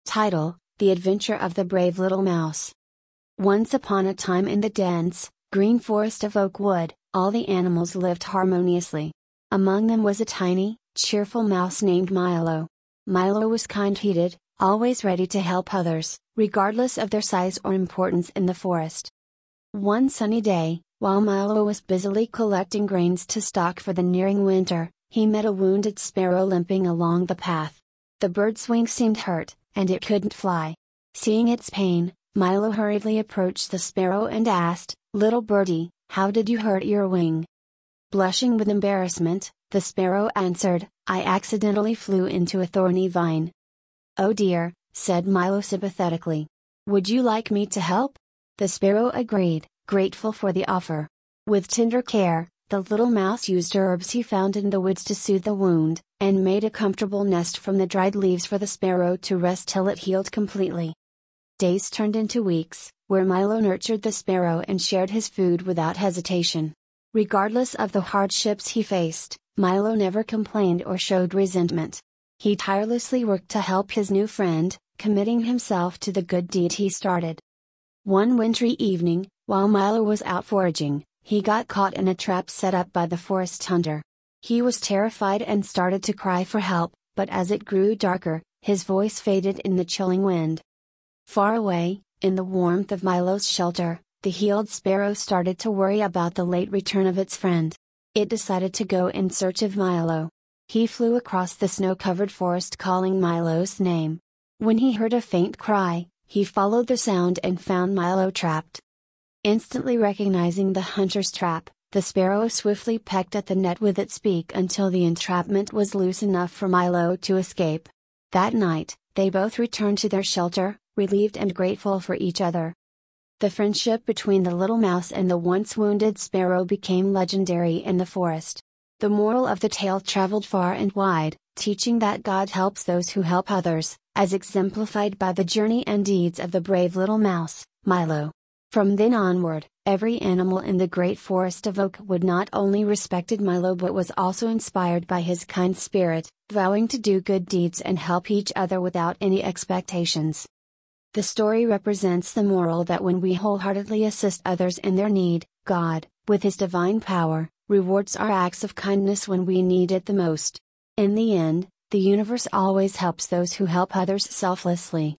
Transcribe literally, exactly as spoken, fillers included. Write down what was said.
Title: The Adventure of the Brave Little Mouse. Once upon a time in the dense, green forest of Oakwood, all the animals lived harmoniously. Among them was a tiny, cheerful mouse named Milo. Milo was kind-hearted, always ready to help others, regardless of their size or importance in the forest. One sunny day, while Milo was busily collecting grains to stock for the nearing winter, he met a wounded sparrow limping along the path. The bird's wings seemed hurt, and it couldn't fly. Seeing its pain, Milo hurriedly approached the sparrow and asked, "Little birdie, how did you hurt your wing?" Blushing with embarrassment, the sparrow answered, "I accidentally flew into a thorny vine." "Oh dear," said Milo sympathetically. "Would you like me to help?" The sparrow agreed, grateful for the offer. With tender care, the little mouse used herbs he found in the woods to soothe the wound, and made a comfortable nest from the dried leaves for the sparrow to rest till it healed completely. Days turned into weeks, where Milo nurtured the sparrow and shared his food without hesitation. Regardless of the hardships he faced, Milo never complained or showed resentment. He tirelessly worked to help his new friend, committing himself to the good deed he started. One wintry evening, while Milo was out foraging, he got caught in a trap set up by the forest hunter. He was terrified and started to cry for help, but as it grew darker, his voice faded in the chilling wind. Far away, in the warmth of Milo's shelter, the healed sparrow started to worry about the late return of its friend. It decided to go in search of Milo. He flew across the snow-covered forest calling Milo's name. When he heard a faint cry, he followed the sound and found Milo trapped. Instantly recognizing the hunter's trap, the sparrow swiftly pecked at the net with its beak until the entrapment was loose enough for Milo to escape. That night, they both returned to their shelter, relieved and grateful for each other. The friendship between the little mouse and the once wounded sparrow became legendary in the forest. The moral of the tale traveled far and wide, teaching that God helps those who help others, as exemplified by the journey and deeds of the brave little mouse, Milo. From then onward, every animal in the great forest of Oakwood not only respected Milo but was also inspired by his kind spirit, vowing to do good deeds and help each other without any expectations. The story represents the moral that when we wholeheartedly assist others in their need, God, with His divine power, rewards our acts of kindness when we need it the most. In the end, the universe always helps those who help others selflessly.